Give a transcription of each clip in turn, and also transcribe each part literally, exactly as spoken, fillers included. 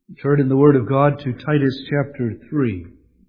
Turn in the Word of God to Titus chapter three.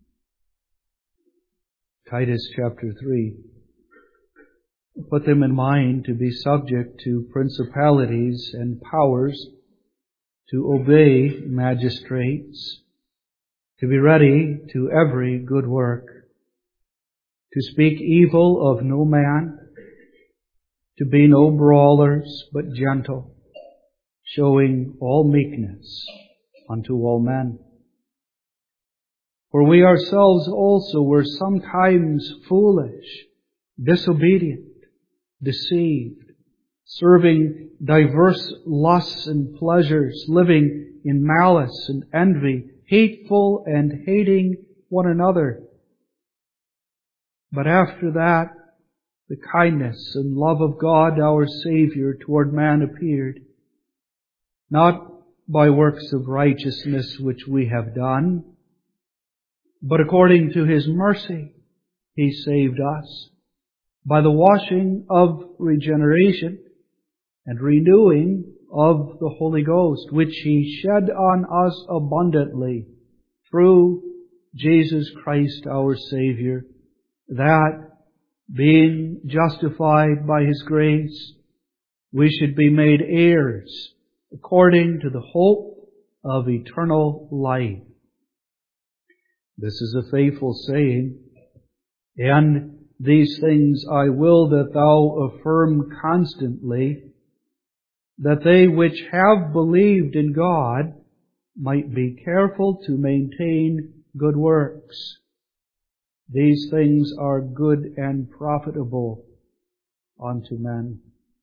Titus chapter three. Put them in mind to be subject to principalities and powers, to obey magistrates, to be ready to every good work, to speak evil of no man, to be no brawlers, but gentle, showing all meekness unto all men. For we ourselves also were sometimes foolish, disobedient, deceived, serving diverse lusts and pleasures, living in malice and envy, hateful and hating one another. But after that, the kindness and love of God our Savior toward man appeared, not by works of righteousness which we have done, but according to His mercy He saved us, by the washing of regeneration and renewing of the Holy Ghost, which He shed on us abundantly through Jesus Christ our Savior, that, being justified by His grace, we should be made heirs according to the hope of eternal life. This is a faithful saying, and these things I will that thou affirm constantly, that they which have believed in God might be careful to maintain good works. These things are good and profitable unto men.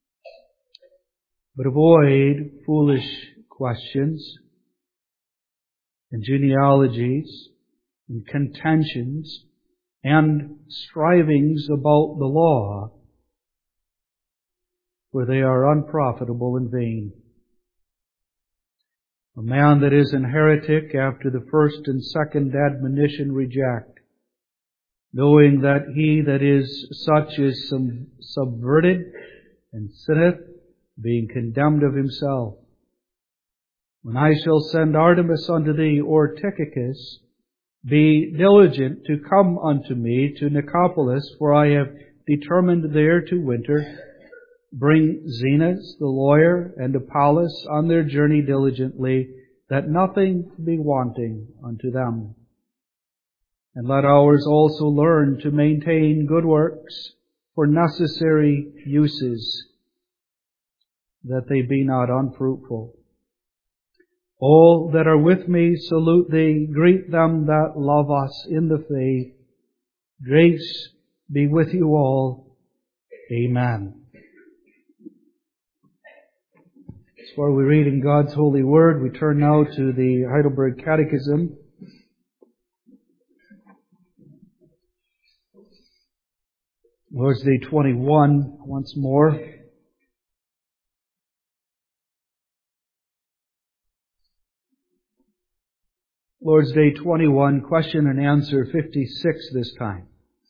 But avoid foolish questions and genealogies and contentions and strivings about the law, for they are unprofitable and vain. A man that is an heretic after the first and second admonition reject, knowing that he that is such is some subverted and sinneth, being condemned of himself. When I shall send Artemas unto thee, or Tychicus, be diligent to come unto me to Nicopolis, for I have determined there to winter. Bring Zenas the lawyer and Apollos on their journey diligently, that nothing be wanting unto them. And let ours also learn to maintain good works for necessary uses, that they be not unfruitful. All that are with me salute thee. Greet them that love us in the faith. Grace be with you all. Amen. As far as we read in God's holy word, we turn now to the Heidelberg Catechism. Lord's Day twenty-one, once more. Lord's Day twenty-one, question and answer fifty-six this time.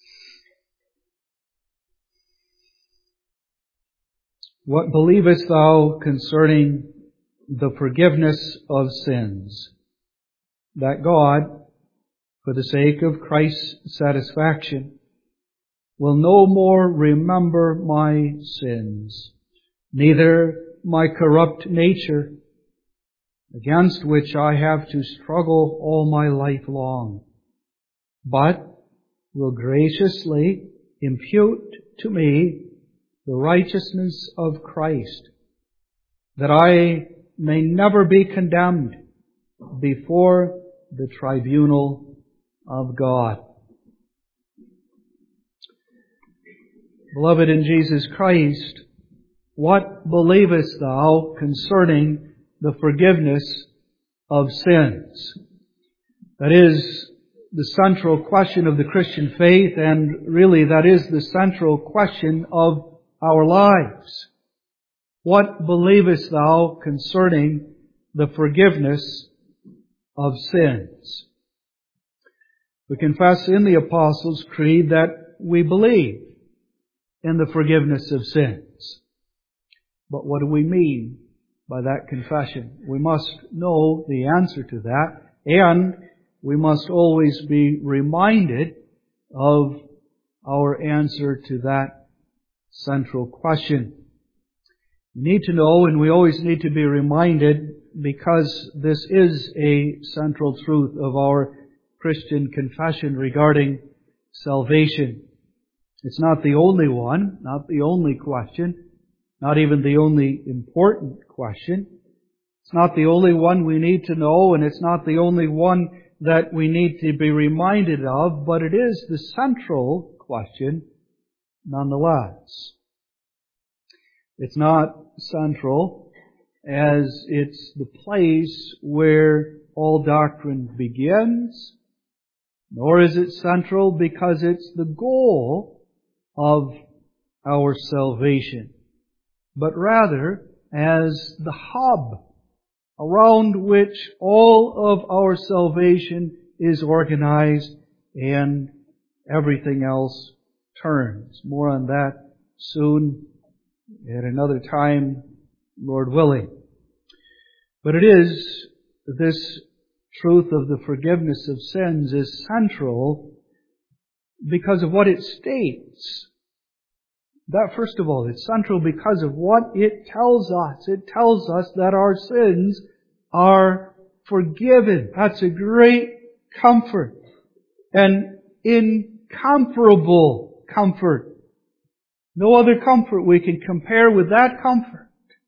What believest thou concerning the forgiveness of sins? That God, for the sake of Christ's satisfaction, will no more remember my sins, neither my corrupt nature, against which I have to struggle all my life long, but will graciously impute to me the righteousness of Christ, that I may never be condemned before the tribunal of God. Beloved in Jesus Christ, what believest thou concerning the forgiveness of sins? That is the central question of the Christian faith, and really that is the central question of our lives. What believest thou concerning the forgiveness of sins? We confess in the Apostles' Creed that we believe in the forgiveness of sins. But what do we mean by that confession. We must know the answer to that, and we must always be reminded of our answer to that central question. We need to know, and we always need to be reminded, because this is a central truth of our Christian confession regarding salvation. It's not the only one, not the only question, not even the only important question. It's not the only one we need to know, and it's not the only one that we need to be reminded of, but it is the central question nonetheless. It's not central as it's the place where all doctrine begins, nor is it central because it's the goal of our salvation, but rather as the hub around which all of our salvation is organized and everything else turns. More on that soon at another time, Lord willing. But it is this truth of the forgiveness of sins is central because of what it states. That, first of all, it's central because of what it tells us. It tells us that our sins are forgiven. That's a great comfort. An incomparable comfort. No other comfort we can compare with that comfort.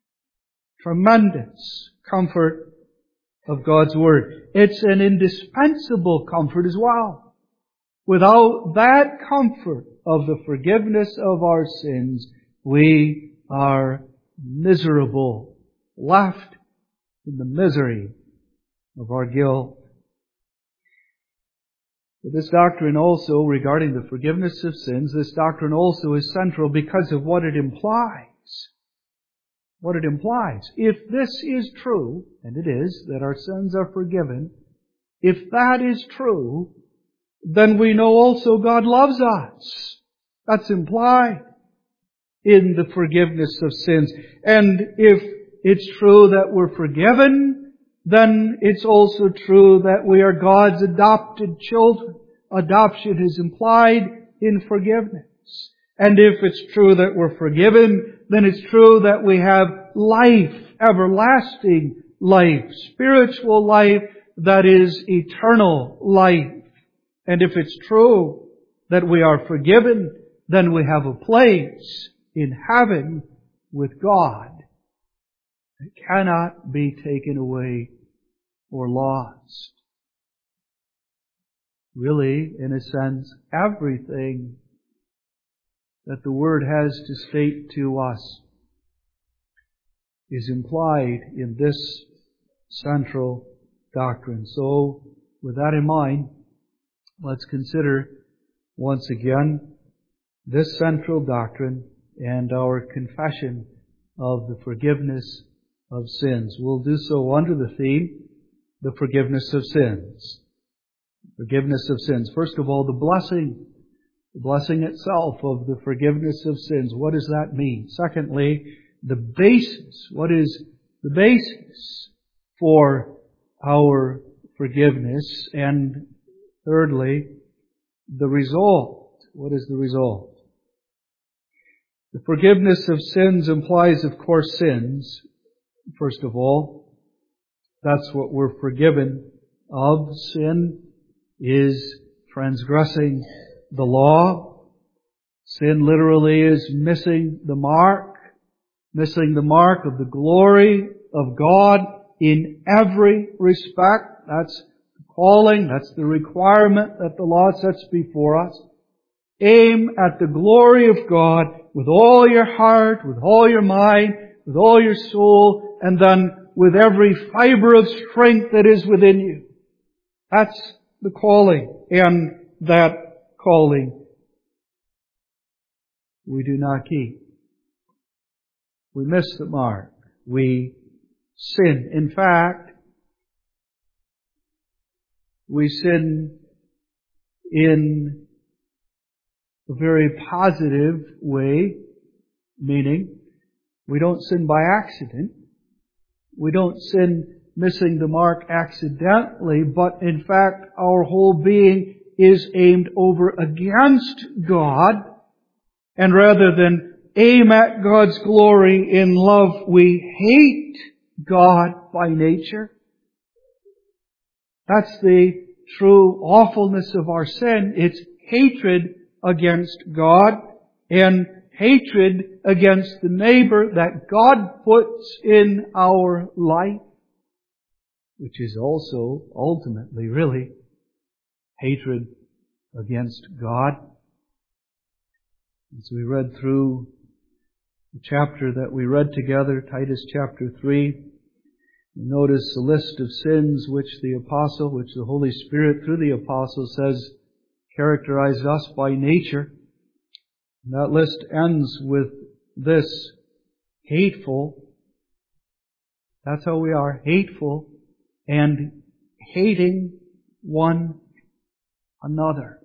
Tremendous comfort of God's Word. It's an indispensable comfort as well. Without that comfort of the forgiveness of our sins, we are miserable, left in the misery of our guilt. But this doctrine also, regarding the forgiveness of sins, this doctrine also is central because of what it implies. What it implies. If this is true, and it is, that our sins are forgiven, if that is true, then we know also God loves us. That's implied in the forgiveness of sins. And if it's true that we're forgiven, then it's also true that we are God's adopted children. Adoption is implied in forgiveness. And if it's true that we're forgiven, then it's true that we have life, everlasting life, spiritual life that is eternal life. And if it's true that we are forgiven, then we have a place in heaven with God that cannot be taken away or lost. Really, in a sense, everything that the Word has to state to us is implied in this central doctrine. So, with that in mind, let's consider once again this central doctrine and our confession of the forgiveness of sins. We'll do so under the theme, the forgiveness of sins. Forgiveness of sins. First of all, the blessing. The blessing itself of the forgiveness of sins. What does that mean? Secondly, the basis. What is the basis for our forgiveness? And thirdly, the result. What is the result? The forgiveness of sins implies, of course, sins. First of all, that's what we're forgiven of. Sin is transgressing the law. Sin literally is missing the mark, missing the mark of the glory of God in every respect. That's the calling, that's the requirement that the law sets before us. Aim at the glory of God with all your heart, with all your mind, with all your soul, and then with every fiber of strength that is within you. That's the calling, and that calling we do not keep. We miss the mark. We sin. In fact, we sin in a very positive way, meaning we don't sin by accident. We don't sin missing the mark accidentally, but in fact our whole being is aimed over against God, and rather than aim at God's glory in love, we hate God by nature. That's the true awfulness of our sin. It's hatred against God and hatred against the neighbor that God puts in our life, which is also ultimately really hatred against God. As we read through the chapter that we read together, Titus chapter three, you notice the list of sins which the apostle, which the Holy Spirit through the apostle says characterize us by nature. And that list ends with this: hateful. That's how we are, hateful and hating one another.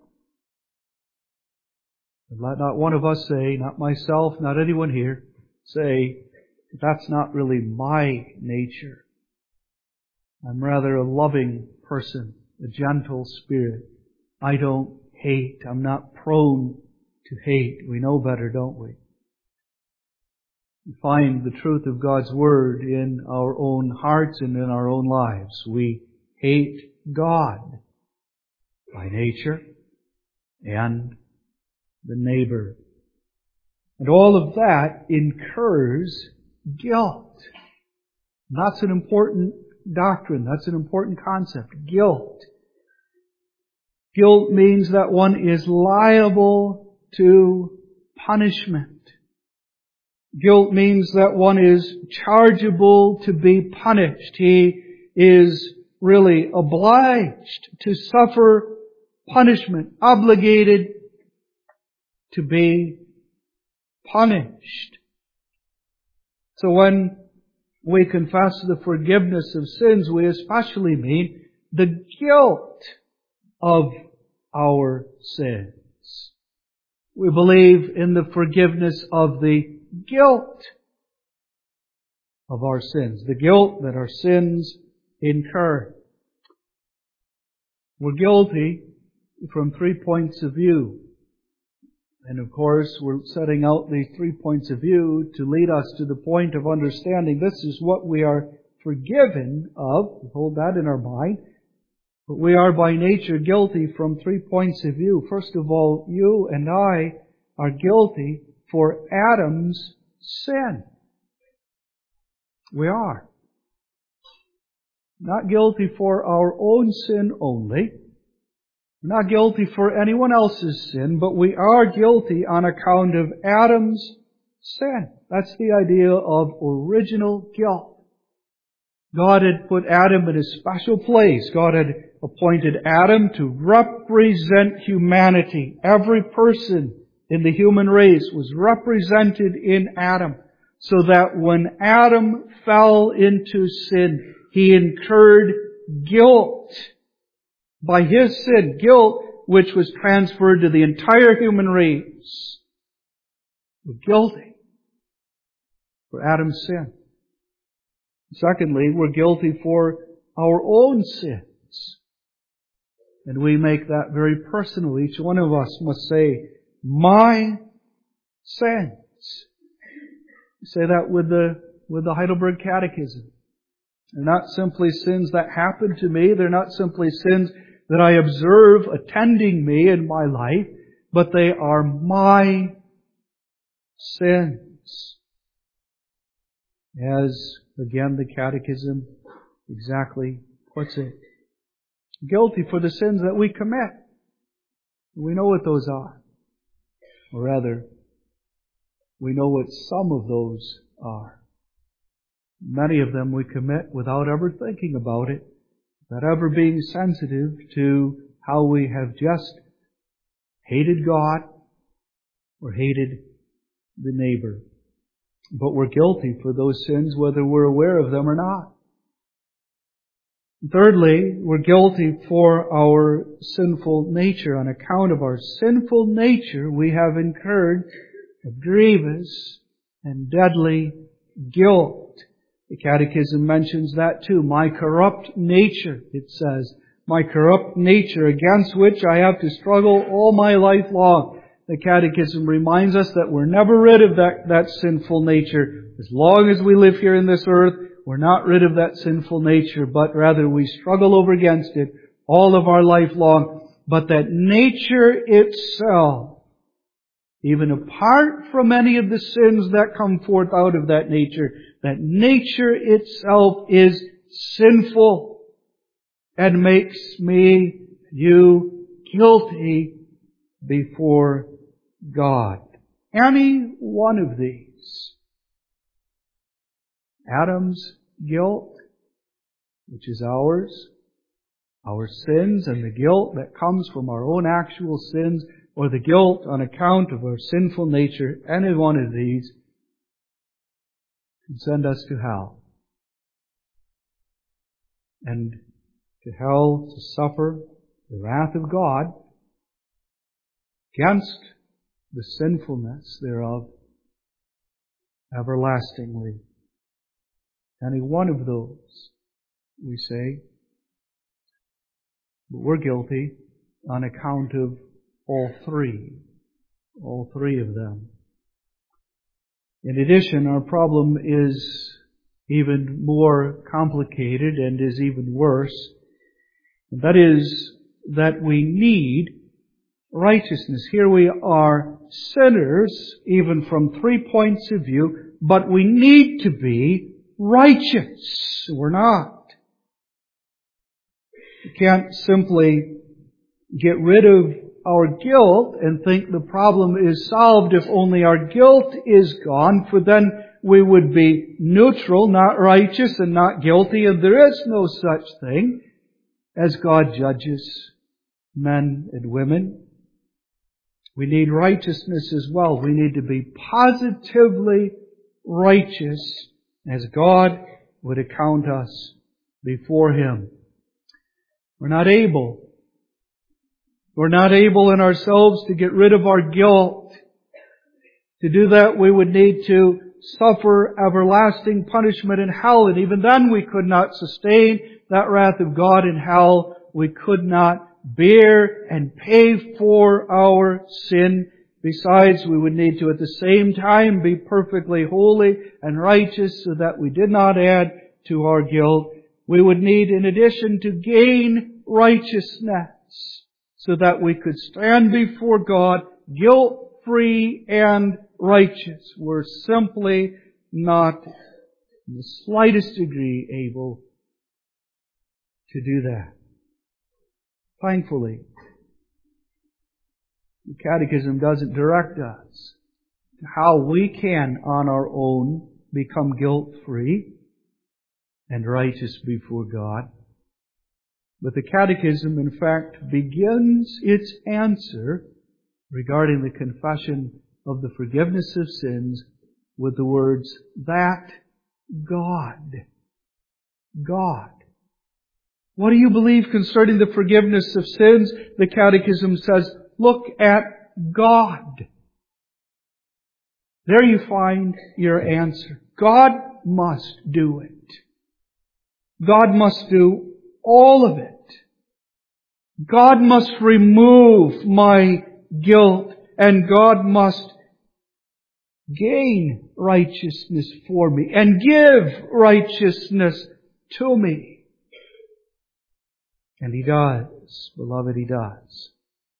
Let not one of us say, not myself, not anyone here, say, that's not really my nature. I'm rather a loving person, a gentle spirit. I don't hate. I'm not prone to hate. We know better, don't we? We find the truth of God's Word in our own hearts and in our own lives. We hate God by nature and the neighbor. And all of that incurs guilt. And that's an important doctrine. That's an important concept. Guilt. Guilt means that one is liable to punishment. Guilt means that one is chargeable to be punished. He is really obliged to suffer punishment, obligated to be punished. So when we confess the forgiveness of sins, we especially mean the guilt of our sins. We believe in the forgiveness of the guilt of our sins, the guilt that our sins incur. We're guilty from three points of view. And of course, we're setting out these three points of view to lead us to the point of understanding this is what we are forgiven of. Hold that in our mind. But we are by nature guilty from three points of view. First of all, you and I are guilty for Adam's sin. We are. Not guilty for our own sin only. Not guilty for anyone else's sin, but we are guilty on account of Adam's sin. That's the idea of original guilt. God had put Adam in a special place. God had appointed Adam to represent humanity. Every person in the human race was represented in Adam, so that when Adam fell into sin, he incurred guilt. By his sin, guilt which was transferred to the entire human race. We're guilty for Adam's sin. Secondly, we're guilty for our own sins. And we make that very personal. Each one of us must say, my sins. We say that with the, with the Heidelberg Catechism. They're not simply sins that happen to me. They're not simply sins that I observe attending me in my life, but they are my sins. As, again, the Catechism exactly puts it. Guilty for the sins that we commit. We know what those are. Or rather, we know what some of those are. Many of them we commit without ever thinking about it, without ever being sensitive to how we have just hated God or hated the neighbor. But we're guilty for those sins whether we're aware of them or not. Thirdly, we're guilty for our sinful nature. On account of our sinful nature, we have incurred a grievous and deadly guilt. The Catechism mentions that too. My corrupt nature, it says. My corrupt nature against which I have to struggle all my life long. The Catechism reminds us that we're never rid of that, that sinful nature. As long as we live here in this earth, we're not rid of that sinful nature, but rather we struggle over against it all of our life long. But that nature itself, even apart from any of the sins that come forth out of that nature, that nature itself is sinful and makes me, you, guilty before God. Any one of these. Adam's guilt, which is ours, our sins and the guilt that comes from our own actual sins, or the guilt on account of our sinful nature, any one of these can send us to hell. And to hell to suffer the wrath of God against the sinfulness thereof everlastingly. Any one of those, we say, but we're guilty on account of all three. All three of them. In addition, our problem is even more complicated and is even worse. And that is that we need righteousness. Here we are sinners, even from three points of view, but we need to be righteous. We're not. We can't simply get rid of our guilt and think the problem is solved if only our guilt is gone, for then we would be neutral, not righteous and not guilty, and there is no such thing as God judges men and women. We need righteousness as well. We need to be positively righteous as God would account us before Him. We're not able. We're not able in ourselves to get rid of our guilt. To do that, we would need to suffer everlasting punishment in hell, and even then we could not sustain that wrath of God in hell. We could not bear and pay for our sin. Besides, we would need to at the same time be perfectly holy and righteous so that we did not add to our guilt. We would need, in addition, to gain righteousness so that we could stand before God guilt-free and righteous. We're simply not in the slightest degree able to do that. Thankfully, the Catechism doesn't direct us to how we can on our own become guilt-free and righteous before God. But the Catechism, in fact, begins its answer regarding the confession of the forgiveness of sins with the words, that God. God. What do you believe concerning the forgiveness of sins? The Catechism says, look at God. There you find your answer. God must do it. God must do all of it. God must remove my guilt, and God must gain righteousness for me and give righteousness to me. And He does, beloved, He does.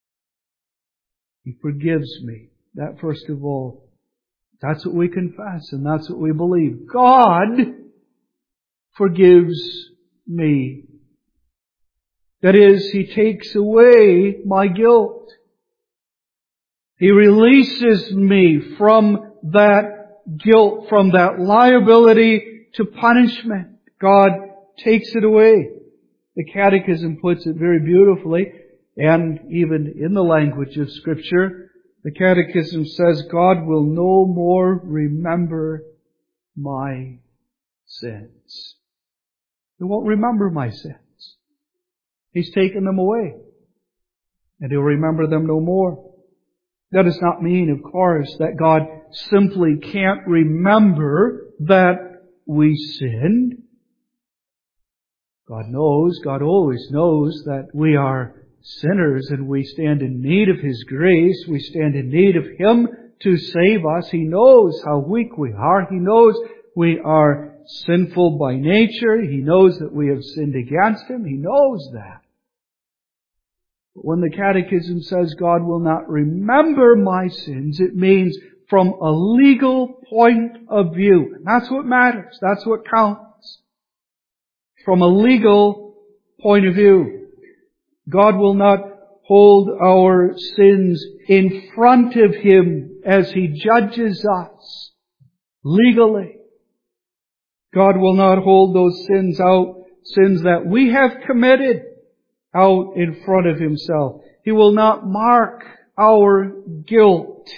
He forgives me. That, first of all, that's what we confess and that's what we believe. God forgives me. That is, He takes away my guilt. He releases me from that guilt, from that liability to punishment. God takes it away. The Catechism puts it very beautifully, and even in the language of Scripture, the Catechism says, God will no more remember my sins. He won't remember my sins. He's taken them away, and He'll remember them no more. That does not mean, of course, that God simply can't remember that we sinned. God knows, God always knows that we are sinners and we stand in need of His grace. We stand in need of Him to save us. He knows how weak we are. He knows we are sinful by nature. He knows that we have sinned against Him. He knows that. But when the Catechism says God will not remember my sins, it means from a legal point of view. And that's what matters. That's what counts. From a legal point of view. God will not hold our sins in front of Him as He judges us legally. God will not hold those sins out, sins that we have committed, out in front of Himself. He will not mark our guilt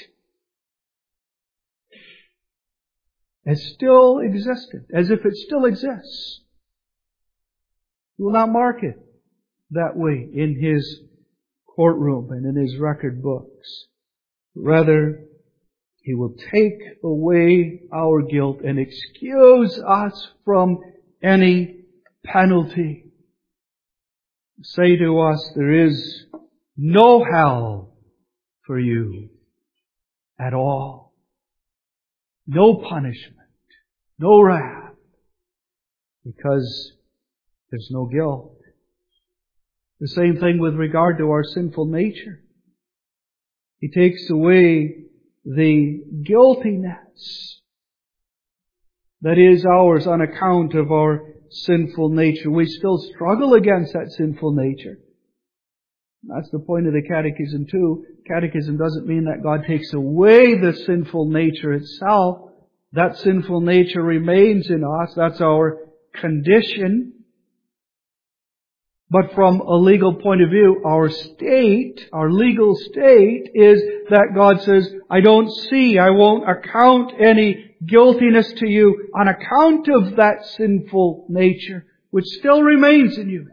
as still existent, as if it still exists. He will not mark it that way in His courtroom and in His record books. Rather, He will take away our guilt and excuse us from any penalty. Say to us, there is no hell for you at all. No punishment. No wrath. Because there's no guilt. The same thing with regard to our sinful nature. He takes away the guiltiness that is ours on account of our sinful nature. We still struggle against that sinful nature. That's the point of the Catechism too. Catechism doesn't mean that God takes away the sinful nature itself. That sinful nature remains in us. That's our condition. But from a legal point of view, our state, our legal state is that God says, I don't see, I won't account any guiltiness to you on account of that sinful nature, which still remains in you.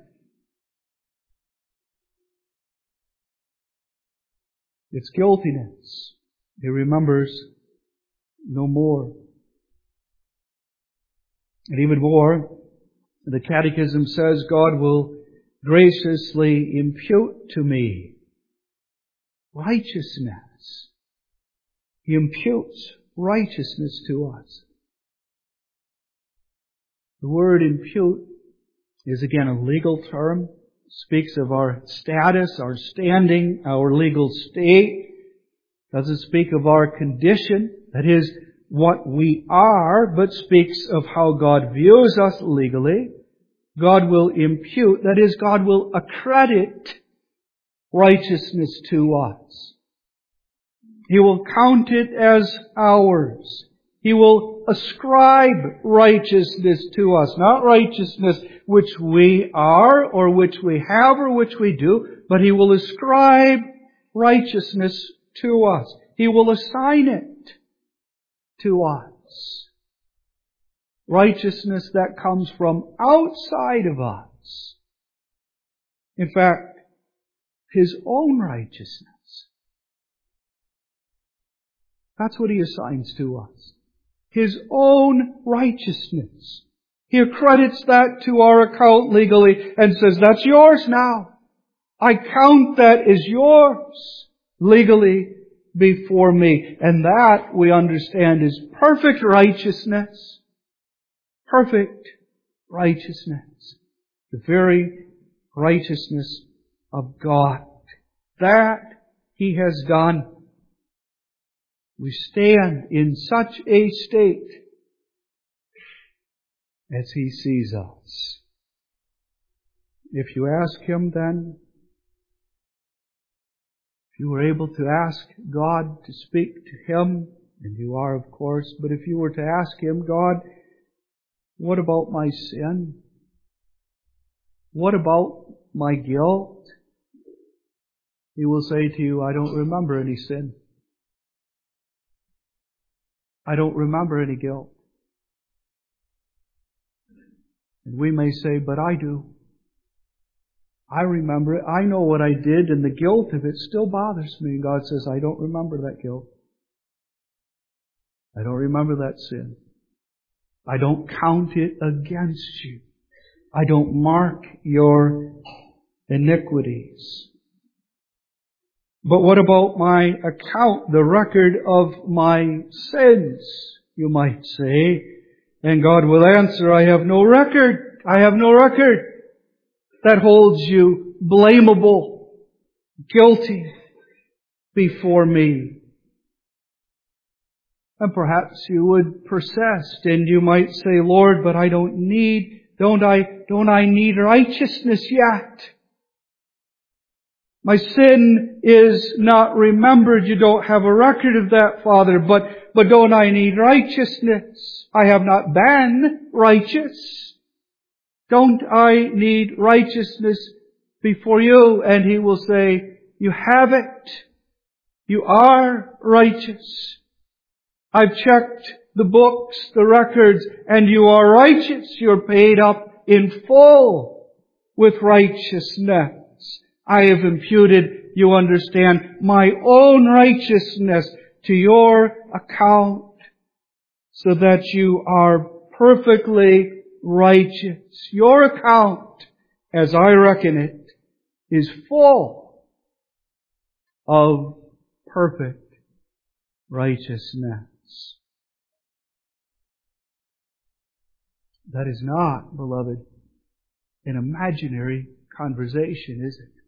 It's guiltiness. He remembers no more. And even more, the Catechism says God will graciously impute to me righteousness. He imputes righteousness to us. The word impute is again a legal term. It speaks of our status, our standing, our legal state. It doesn't speak of our condition, that is, what we are, but speaks of how God views us legally. God will impute, that is, God will accredit righteousness to us. He will count it as ours. He will ascribe righteousness to us. Not righteousness which we are, or which we have, or which we do, but He will ascribe righteousness to us. He will assign it to us. Righteousness that comes from outside of us. In fact, His own righteousness. That's what He assigns to us. His own righteousness. He accredits that to our account legally and says, that's yours now. I count that as yours legally before me. And that, we understand, is perfect righteousness. Perfect righteousness. The very righteousness of God. That He has done. We stand in such a state as He sees us. If you ask Him then, if you were able to ask God to speak to Him, and you are of course, but if you were to ask Him, God, what about my sin? What about my guilt? He will say to you, I don't remember any sin. I don't remember any guilt. And we may say, but I do. I remember it. I know what I did, and the guilt of it still bothers me. And God says, I don't remember that guilt. I don't remember that sin. I don't count it against you. I don't mark your iniquities. But what about my account, the record of my sins, you might say? And God will answer, I have no record. I have no record that holds you blamable, guilty before me. And perhaps you would persist and you might say, Lord, but I don't need, don't I, don't I need righteousness yet? My sin is not remembered. You don't have a record of that, Father, but, but don't I need righteousness? I have not been righteous. Don't I need righteousness before you? And He will say, you have it. You are righteous. I've checked the books, the records, and you are righteous. You're paid up in full with righteousness. I have imputed, you understand, my own righteousness to your account so that you are perfectly righteous. Your account, as I reckon it, is full of perfect righteousness. That is not, beloved, an imaginary conversation, is it?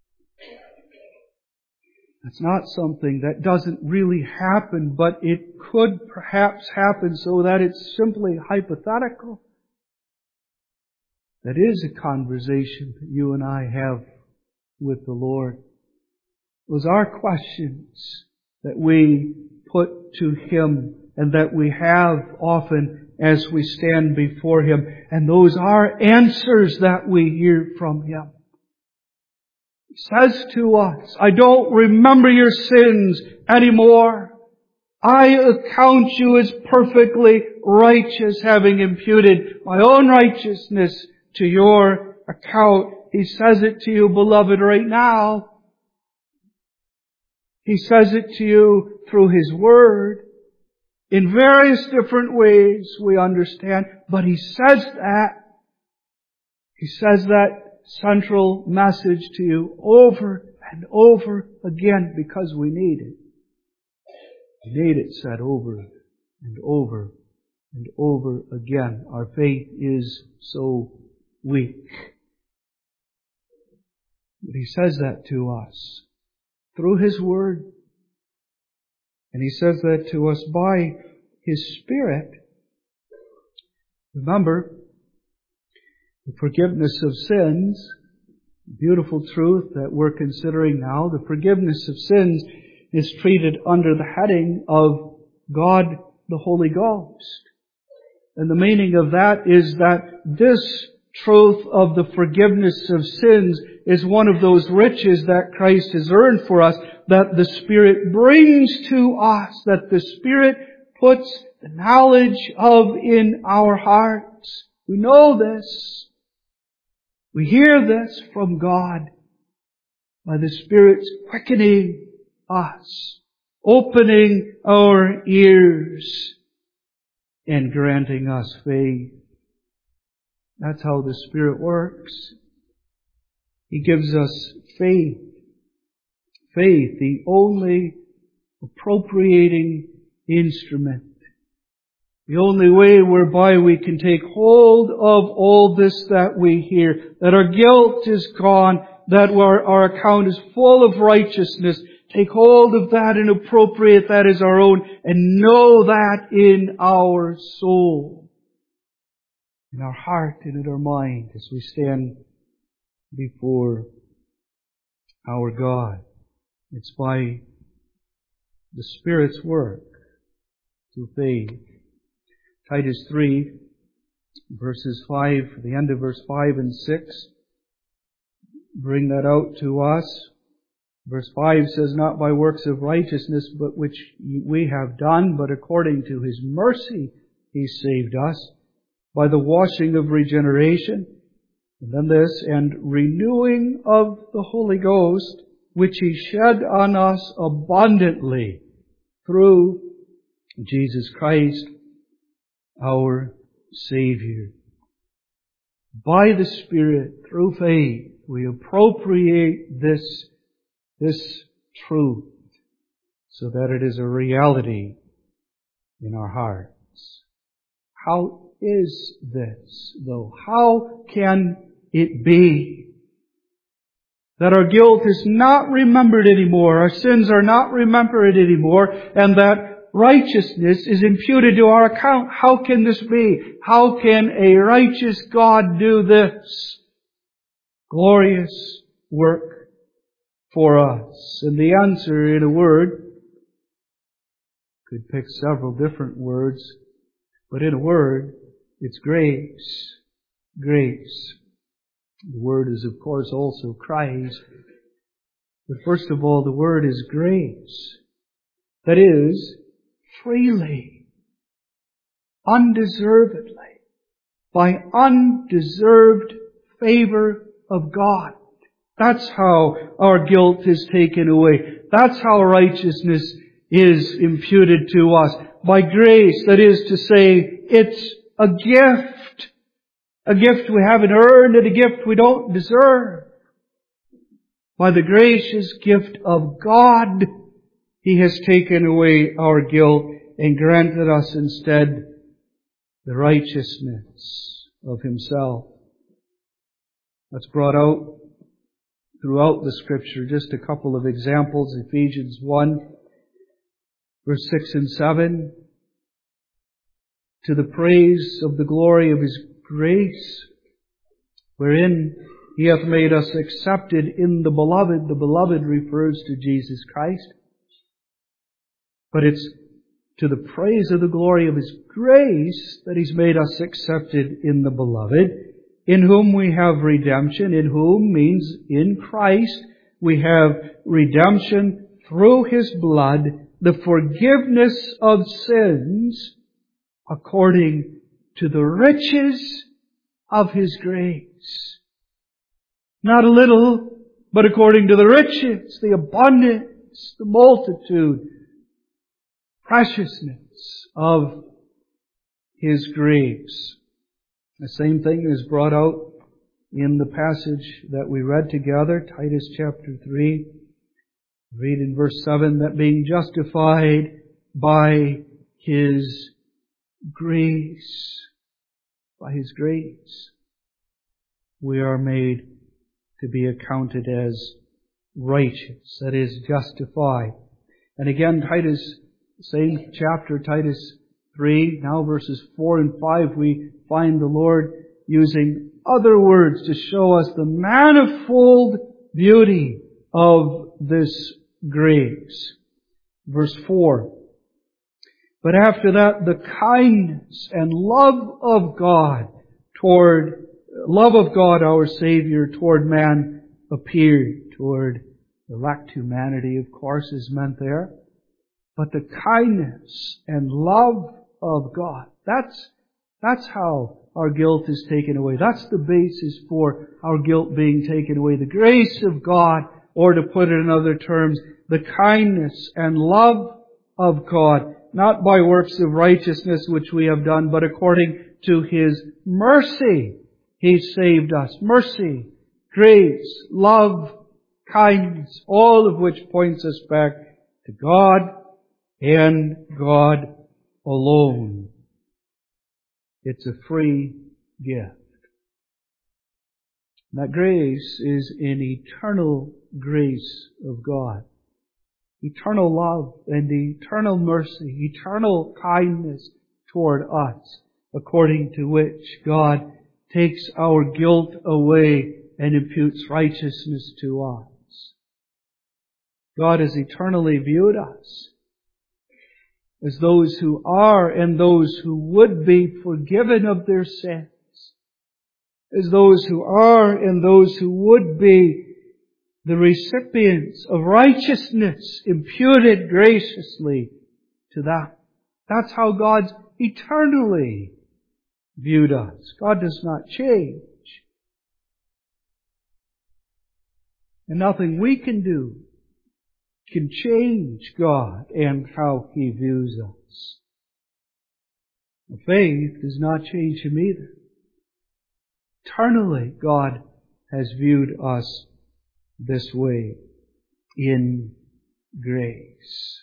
It's not something that doesn't really happen, but it could perhaps happen so that it's simply hypothetical. That is a conversation that you and I have with the Lord. Those are questions that we put to Him and that we have often as we stand before Him. And those are answers that we hear from Him. He says to us, I don't remember your sins anymore. I account you as perfectly righteous, having imputed my own righteousness to your account. He says it to you, beloved, right now. He says it to you through His Word. In various different ways, we understand. But He says that. He says that central message to you over and over again because we need it. We need it said over and over and over again. Our faith is so weak. But He says that to us through His Word. And He says that to us by His Spirit. Remember, the forgiveness of sins, beautiful truth that we're considering now, the forgiveness of sins is treated under the heading of God the Holy Ghost. And the meaning of that is that this truth of the forgiveness of sins is one of those riches that Christ has earned for us, that the Spirit brings to us, that the Spirit puts the knowledge of in our hearts. We know this. We hear this from God by the Spirit's quickening us, opening our ears, and granting us faith. That's how the Spirit works. He gives us faith. Faith, the only appropriating instrument. The only way whereby we can take hold of all this that we hear, that our guilt is gone, that our, our account is full of righteousness. Take hold of that and appropriate that as our own and know that in our soul, in our heart and in our mind as we stand before our God. It's by the Spirit's work through faith. Titus three, verses five, the end of verse five and six, bring that out to us. Verse five says, not by works of righteousness, but which we have done, but according to His mercy He saved us, by the washing of regeneration, and then this, and renewing of the Holy Ghost, which He shed on us abundantly through Jesus Christ, our Savior. By the Spirit, through faith, we appropriate this, this truth so that it is a reality in our hearts. How is this, though? How can it be that our guilt is not remembered anymore, our sins are not remembered anymore, and that righteousness is imputed to our account? How can this be? How can a righteous God do this glorious work for us? And the answer, in a word, could pick several different words, but in a word, it's grace. Grace. The word is, of course, also Christ. But first of all, the word is grace. That is, freely, undeservedly, by undeserved favor of God. That's how our guilt is taken away. That's how righteousness is imputed to us. By grace, that is to say, it's a gift. A gift we haven't earned and a gift we don't deserve. By the gracious gift of God, He has taken away our guilt and granted us instead the righteousness of Himself. That's brought out throughout the Scripture. Just a couple of examples. Ephesians one, verse six and seven. To the praise of the glory of His grace, wherein He hath made us accepted in the Beloved. The Beloved refers to Jesus Christ. But it's to the praise of the glory of His grace that He's made us accepted in the Beloved, in whom we have redemption. In whom means in Christ we have redemption through His blood, the forgiveness of sins, according to the riches of His grace. Not a little, but according to the riches, the abundance, the multitude, preciousness of His grace. The same thing is brought out in the passage that we read together, Titus chapter three. Read in verse seven, that being justified by His grace, by His grace, we are made to be accounted as righteous, that is, justified. And again, Titus, same chapter, Titus three, now verses four and five, we find the Lord using other words to show us the manifold beauty of this grace. Verse four. But after that, the kindness and love of God toward, love of God our Savior toward man appeared. Toward elect humanity, of course, is meant there. But the kindness and love of God, that's, that's how our guilt is taken away. That's the basis for our guilt being taken away. The grace of God, or to put it in other terms, the kindness and love of God, not by works of righteousness which we have done, but according to His mercy, He saved us. Mercy, grace, love, kindness, all of which points us back to God and God alone. It's a free gift. That grace is an eternal grace of God. Eternal love and eternal mercy, eternal kindness toward us, according to which God takes our guilt away and imputes righteousness to us. God has eternally viewed us as those who are and those who would be forgiven of their sins, as those who are and those who would be the recipients of righteousness imputed graciously to them. That's how God's eternally viewed us. God does not change. And nothing we can do can change God and how He views us. Faith does not change Him either. Eternally, God has viewed us this way, in grace.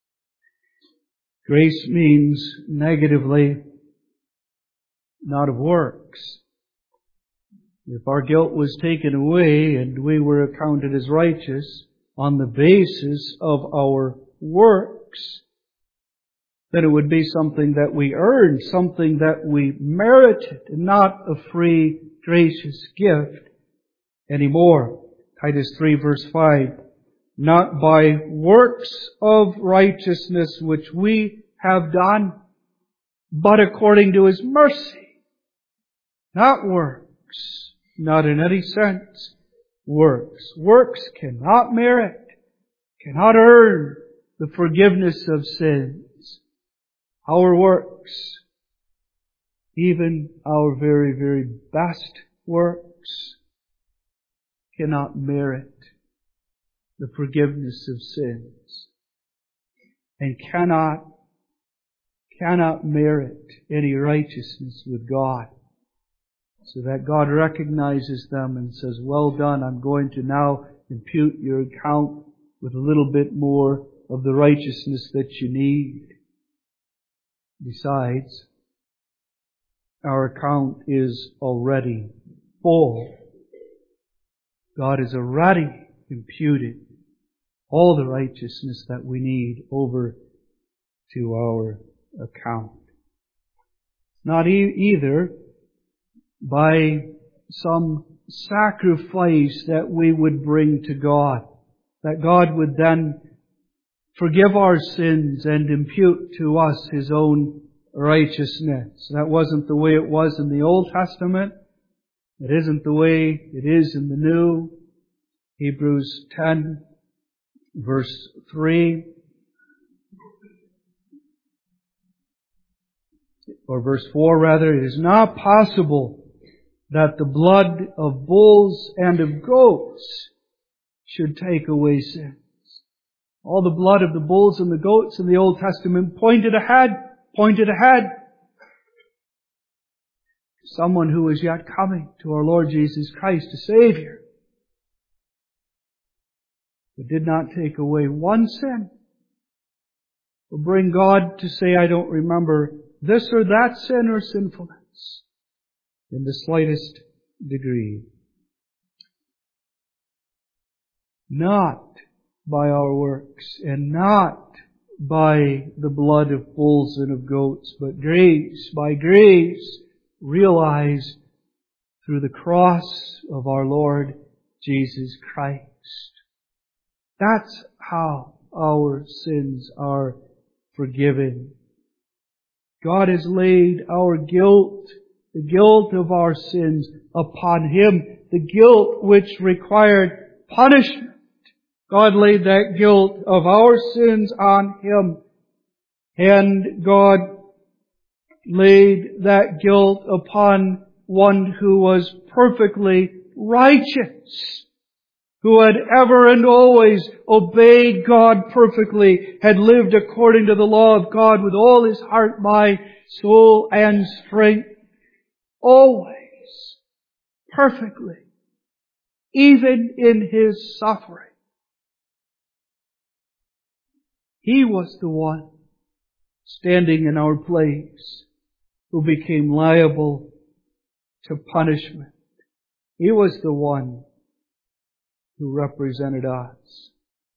Grace means negatively not of works. If our guilt was taken away and we were accounted as righteous on the basis of our works, then it would be something that we earned, something that we merited, and not a free, gracious gift anymore. Titus three verse five, not by works of righteousness which we have done, but according to His mercy. Not works, not in any sense works. Works cannot merit, cannot earn the forgiveness of sins. Our works, even our very, very best works, cannot merit the forgiveness of sins, and cannot, cannot merit any righteousness with God. So that God recognizes them and says, well done, I'm going to now impute your account with a little bit more of the righteousness that you need. Besides, our account is already full. God has already imputed all the righteousness that we need over to our account. Not e- either by some sacrifice that we would bring to God, that God would then forgive our sins and impute to us His own righteousness. That wasn't the way it was in the Old Testament. It isn't the way it is in the New. Hebrews ten, verse three, or verse four rather, it is not possible that the blood of bulls and of goats should take away sins. All the blood of the bulls and the goats in the Old Testament pointed ahead, pointed ahead. Someone who is yet coming, to our Lord Jesus Christ, a Savior, who did not take away one sin. Will bring God to say, I don't remember this or that sin or sinfulness in the slightest degree. Not by our works, and not by the blood of bulls and of goats, but grace, by grace, realized through the cross of our Lord Jesus Christ. That's how our sins are forgiven. God has laid our guilt, the guilt of our sins, upon Him, the guilt which required punishment. God laid that guilt of our sins on Him, and God laid that guilt upon one who was perfectly righteous, who had ever and always obeyed God perfectly, had lived according to the law of God with all his heart, mind, soul, and strength, always, perfectly, even in His suffering. He was the one standing in our place who became liable to punishment. He was the one who represented us.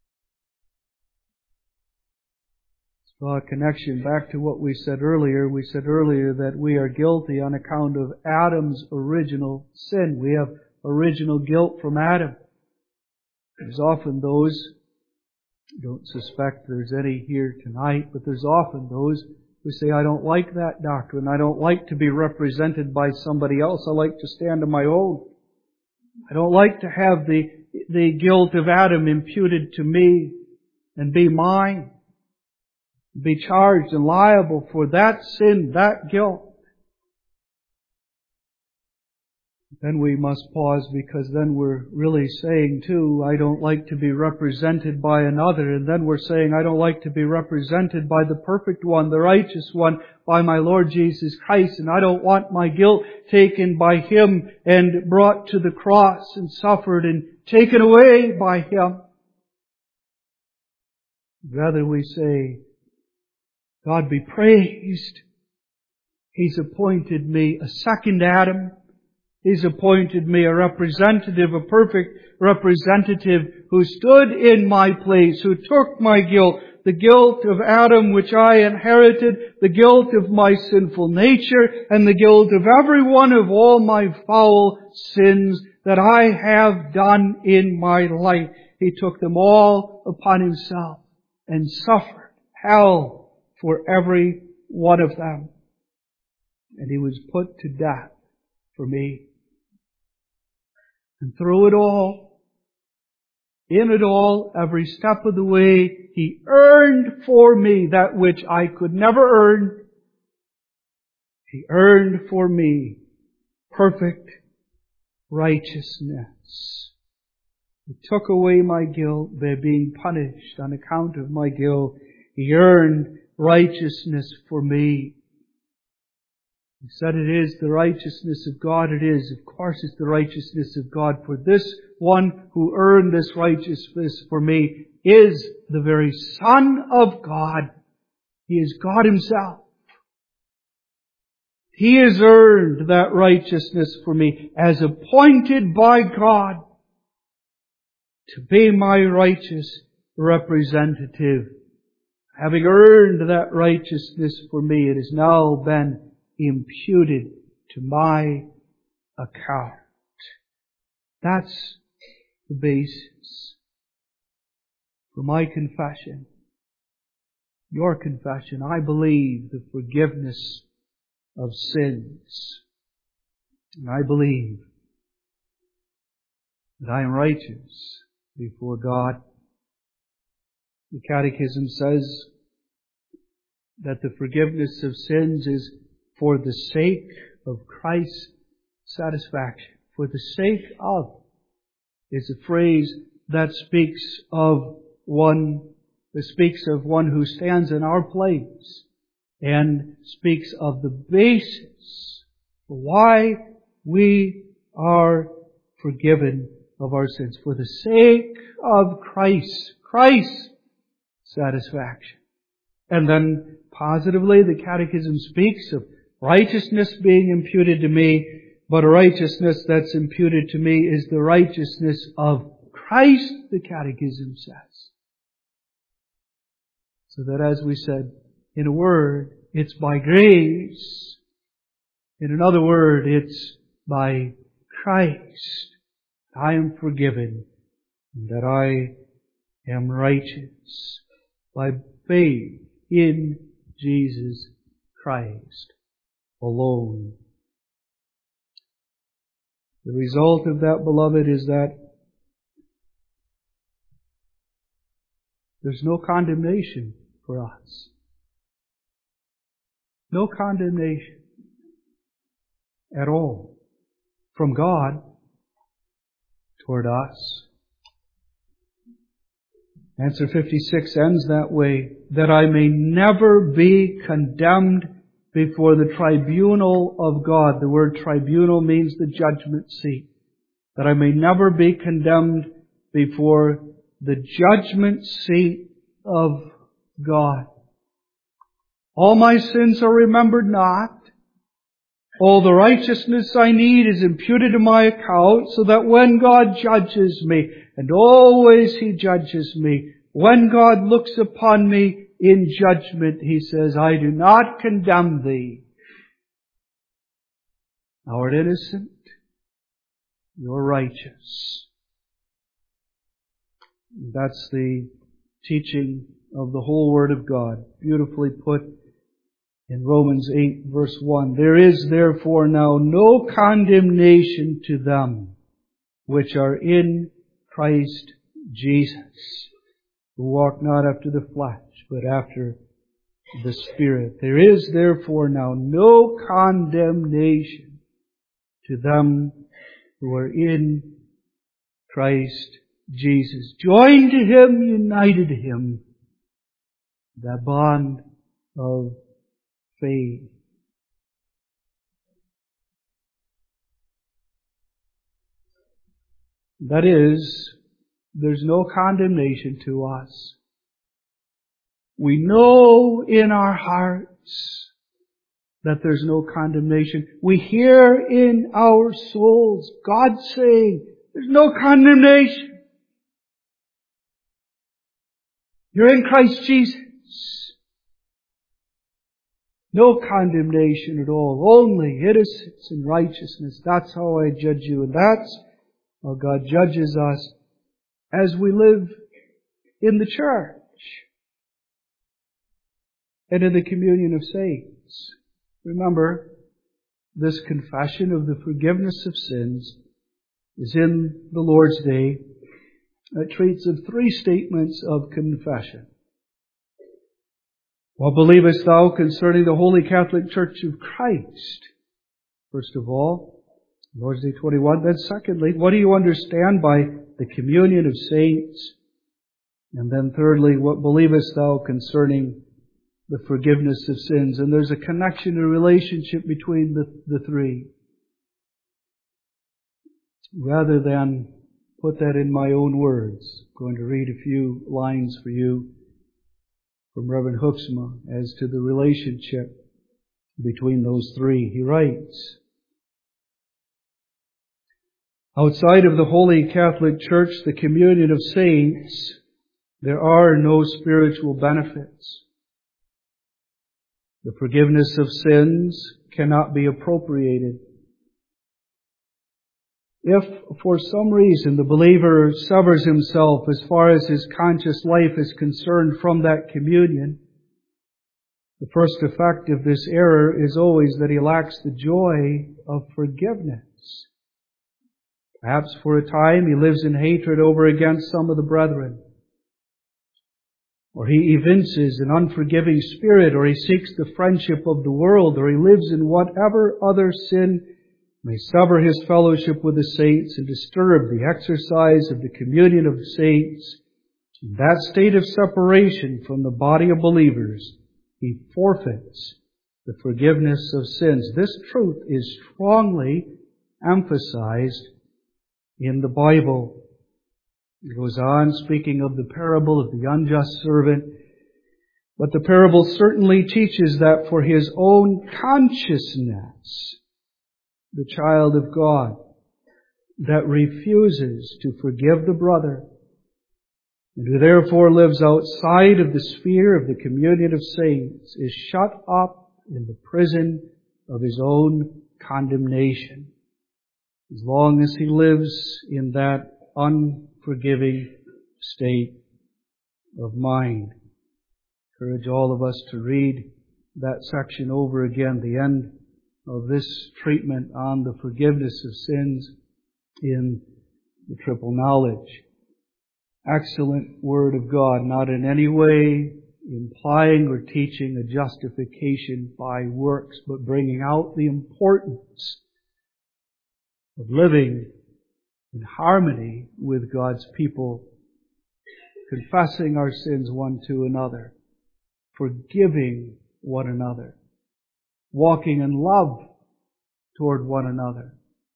Draw a connection back to what we said earlier. We said earlier that we are guilty on account of Adam's original sin. We have original guilt from Adam. There's often those, I don't suspect there's any here tonight, but there's often those who say, I don't like that doctrine. I don't like to be represented by somebody else. I like to stand on my own. I don't like to have the, the guilt of Adam imputed to me and be mine. Be charged and liable for that sin, that guilt. Then we must pause, because then we're really saying too, I don't like to be represented by another. And then we're saying, I don't like to be represented by the perfect one, the righteous one, by my Lord Jesus Christ. And I don't want my guilt taken by Him and brought to the cross and suffered and taken away by Him. Rather we say, God be praised. He's appointed me a second Adam. He's appointed me a representative, a perfect representative who stood in my place, who took my guilt, the guilt of Adam which I inherited, the guilt of my sinful nature, and the guilt of every one of all my foul sins that I have done in my life. He took them all upon Himself and suffered hell for every one of them. And He was put to death for me. And through it all, in it all, every step of the way, He earned for me that which I could never earn. He earned for me perfect righteousness. He took away my guilt by being punished on account of my guilt. He earned righteousness for me. He said it is the righteousness of God. It is. Of course it's the righteousness of God. For this one who earned this righteousness for me is the very Son of God. He is God Himself. He has earned that righteousness for me as appointed by God to be my righteous representative. Having earned that righteousness for me, it has now been imputed to my account. That's the basis for my confession. Your confession. I believe the forgiveness of sins. And I believe that I am righteous before God. The Catechism says that the forgiveness of sins is for the sake of Christ's satisfaction. For the sake of is a phrase that speaks of one, that speaks of one who stands in our place and speaks of the basis for why we are forgiven of our sins. For the sake of Christ, Christ's satisfaction. And then positively the Catechism speaks of righteousness being imputed to me, but a righteousness that's imputed to me is the righteousness of Christ, the Catechism says. So that, as we said, in a word, it's by grace. In another word, it's by Christ. I am forgiven, and that I am righteous by faith in Jesus Christ alone. The result of that, beloved, is that there's no condemnation for us. No condemnation at all from God toward us. Answer fifty-six ends that way, that I may never be condemned before the tribunal of God. The word tribunal means the judgment seat. That I may never be condemned before the judgment seat of God. All my sins are remembered not. All the righteousness I need is imputed to my account, so that when God judges me, and always He judges me, when God looks upon me in judgment, He says, I do not condemn thee. Thou art innocent, you're righteous. That's the teaching of the whole Word of God, beautifully put in Romans eight verse one. There is therefore now no condemnation to them which are in Christ Jesus, who walk not after the flesh, but after the Spirit. There is therefore now no condemnation to them who are in Christ Jesus. Joined to Him, united to Him. That bond of faith. That is, there's no condemnation to us. We know in our hearts that there's no condemnation. We hear in our souls God saying, there's no condemnation. You're in Christ Jesus. No condemnation at all. Only innocence and righteousness. That's how I judge you. And that's how God judges us as we live in the church and in the communion of saints. Remember, this confession of the forgiveness of sins is in the Lord's Day. It treats of three statements of confession. What believest thou concerning the Holy Catholic Church of Christ? First of all, Lord's Day twenty-one. Then secondly, what do you understand by the communion of saints? And then thirdly, what believest thou concerning the forgiveness of sins? And there's a connection, a relationship between the, the three. Rather than put that in my own words, I'm going to read a few lines for you from Reverend Hoeksma as to the relationship between those three. He writes, outside of the Holy Catholic Church, the communion of saints, there are no spiritual benefits. The forgiveness of sins cannot be appropriated. If, for some reason, the believer severs himself as far as his conscious life is concerned from that communion, the first effect of this error is always that he lacks the joy of forgiveness. Perhaps for a time he lives in hatred over against some of the brethren. Or he evinces an unforgiving spirit, or he seeks the friendship of the world, or he lives in whatever other sin may sever his fellowship with the saints and disturb the exercise of the communion of the saints. In that state of separation from the body of believers, he forfeits the forgiveness of sins. This truth is strongly emphasized in the Bible. It goes on speaking of the parable of the unjust servant. But the parable certainly teaches that for his own consciousness, the child of God that refuses to forgive the brother and who therefore lives outside of the sphere of the communion of saints is shut up in the prison of his own condemnation. As long as he lives in that unforgiving state of mind. I encourage all of us to read that section over again, the end of this treatment on the forgiveness of sins in the triple knowledge. Excellent Word of God, not in any way implying or teaching a justification by works, but bringing out the importance of living in harmony with God's people, confessing our sins one to another, forgiving one another, walking in love toward one another,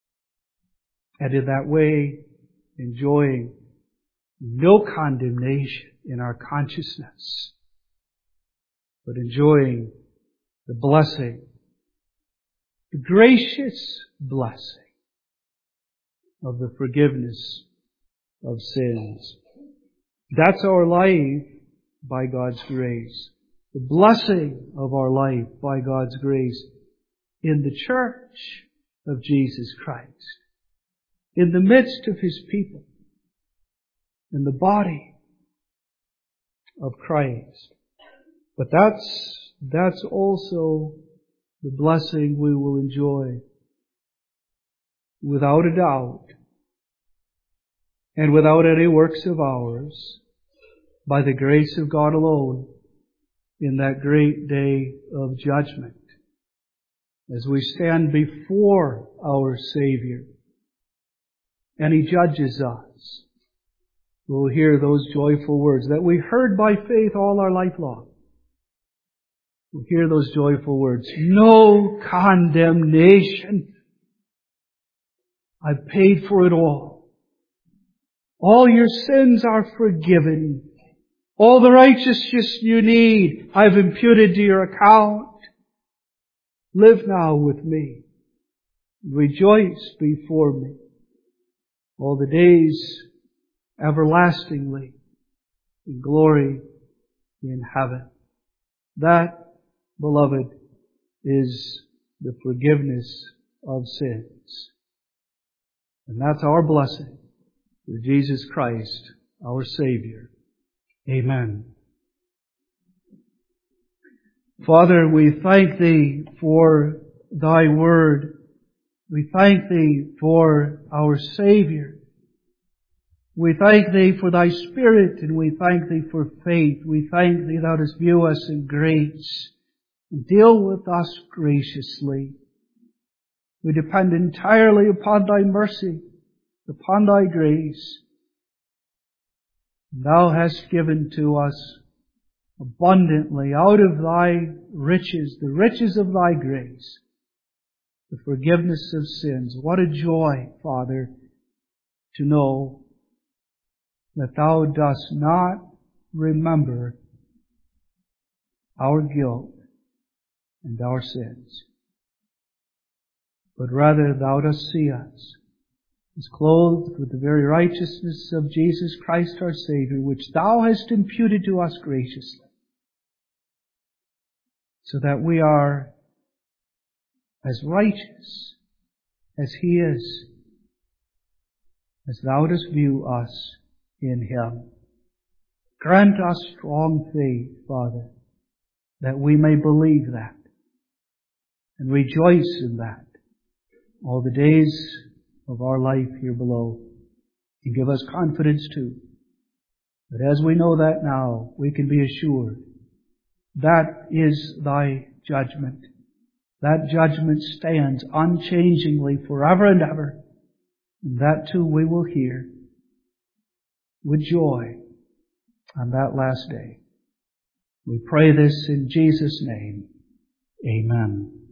and in that way enjoying no condemnation in our consciousness, but enjoying the blessing, the gracious blessing of the forgiveness of sins. That's our life by God's grace. The blessing of our life by God's grace in the church of Jesus Christ, in the midst of His people, in the body of Christ. But that's, that's also the blessing we will enjoy without a doubt and without any works of ours, by the grace of God alone, in that great day of judgment, as we stand before our Savior and He judges us. We'll hear those joyful words that we heard by faith all our life long. We'll hear those joyful words. No condemnation. I've paid for it all. All your sins are forgiven. All the righteousness you need, I've imputed to your account. Live now with me. Rejoice before me. All the days everlastingly in glory in heaven. That, beloved, is the forgiveness of sins. And that's our blessing through Jesus Christ, our Savior. Amen. Father, we thank Thee for Thy Word. We thank Thee for our Savior. We thank Thee for Thy Spirit, and we thank Thee for faith. We thank Thee Thou dost view us in grace and deal with us graciously. We depend entirely upon Thy mercy, upon Thy grace. Thou hast given to us abundantly out of Thy riches, the riches of Thy grace, the forgiveness of sins. What a joy, Father, to know that Thou dost not remember our guilt and our sins, but rather Thou dost see us as clothed with the very righteousness of Jesus Christ our Savior, which Thou hast imputed to us graciously, so that we are as righteous as He is, as Thou dost view us in Him. Grant us strong faith, Father, that we may believe that and rejoice in that all the days of our life here below. And give us confidence too, that as we know that now, we can be assured that is Thy judgment. That judgment stands unchangingly forever and ever. And that too we will hear with joy on that last day. We pray this in Jesus' name. Amen.